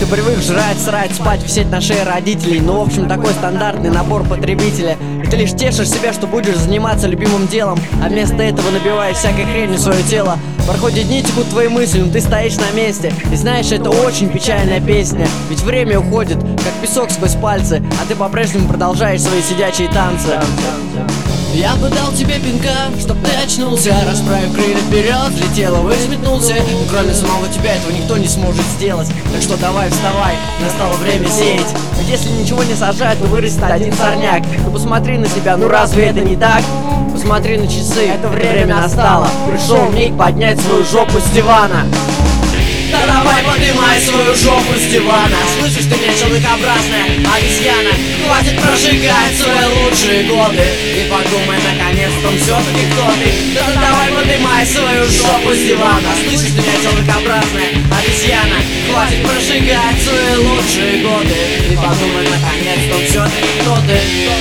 привык жрать, срать, спать, висеть на шее родителей. Ну, в общем, такой стандартный набор потребителя. И ты лишь тешишь себя, что будешь заниматься любимым делом, а вместо этого набиваешь всякой хренью свое тело. Проходят дни, текут твои мысли, но ты стоишь на месте. И знаешь, это очень печальная песня. Ведь время уходит, как песок сквозь пальцы, а ты по-прежнему продолжаешь свои сидячие танцы. Я бы дал тебе пинка, чтоб ты очнулся, расправив крылья вперед, взлетел и взметнулся. Но кроме самого тебя этого никто не сможет сделать. Так что давай вставай, настало время сеять. Ведь если ничего не сажать, то вырастет один сорняк. Ну посмотри на себя, ну разве это не так? Посмотри на часы, это время настало. Пришел миг поднять свою жопу с дивана. Да давай поднимай свою жопу с дивана. Слышишь ты меня, человекообразная обезьяна? Хватит прожигать свои лучшие годы и подумай наконец-то все-таки кто ты. Да давай поднимай свою жопу с дивана. Слышишь ты меня, человекообразная обезьяна? Хватит прожигать свои лучшие годы и подумай наконец-то все-таки кто ты.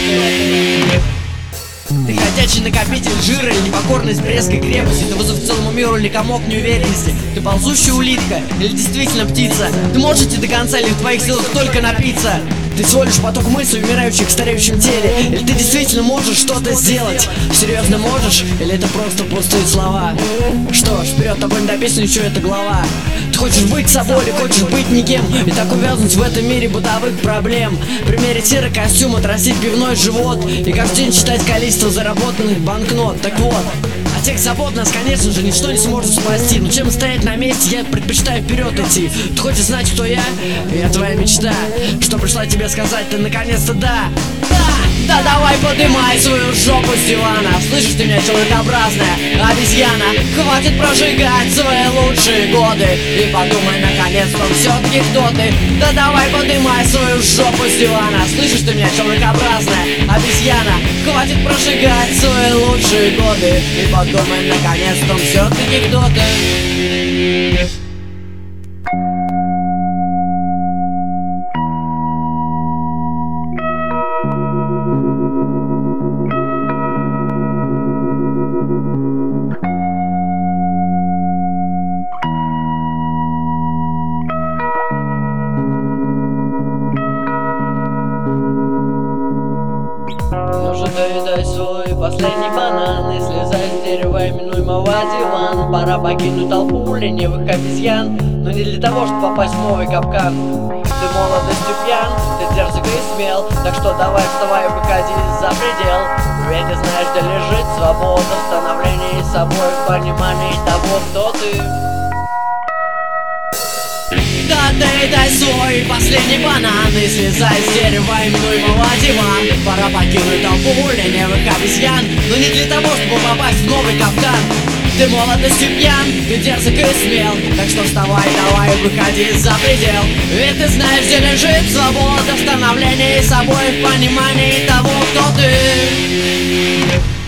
Ты ходячий накопитель жира или непокорность Брестской крепости. Ты вызов целому миру или комок неуверенности. Ты ползущая улитка или действительно птица. Ты можешь идти до конца или в твоих силах только напиться. Ты всего лишь поток мыслей, умирающих в стареющем теле. Или ты действительно можешь что-то сделать? Серьезно можешь? Или это просто пустые слова? Что ж, вперед, тобой не дописано еще эта глава. Ты хочешь быть собой или хочешь быть никем? И так увязнуть в этом мире бытовых проблем. Примерить серый костюм, отрастить пивной живот и каждый день читать количество заработанных банкнот. Так вот, от тех забот нас, конечно же, ничто не сможет спасти. Но чем стоять на месте, я предпочитаю вперед идти. Ты хочешь знать, кто я? Я твоя мечта. Что пришла тебе сказать, ты наконец-то да. Да давай поднимай свою жопу с дивана. Слышишь ты меня, человекообразная обезьяна? Хватит прожигать свои лучшие годы и подумай наконец-то все-таки кто ты. Да давай поднимай свою жопу с дивана. Слышишь ты меня, человекообразная обезьяна? Хватит прожигать свои лучшие годы и подумай наконец-то все-таки кто ты. Доедай свой последний банан и слезай с дерева именуемого диван. Пора покинуть толпу ленивых обезьян, но не для того, чтобы попасть в новый капкан. Ты молодостью пьян, ты дерзок и смел, так что давай вставай и выходи за предел. Ведь ты знаешь, где лежит свобода в становлении собой, в понимании того, кто ты. Да доедай свой последний банан и слезай с дерева именуемого диван. Пора покинуть толпу ленивых обезьян, но не для того, чтобы попасть в новый капкан. Ты молодостью пьян, ты дерзок и смел, так что вставай, давай, выходи за предел. Ведь ты знаешь, где лежит свобода в становлении собой, в понимании того, кто ты.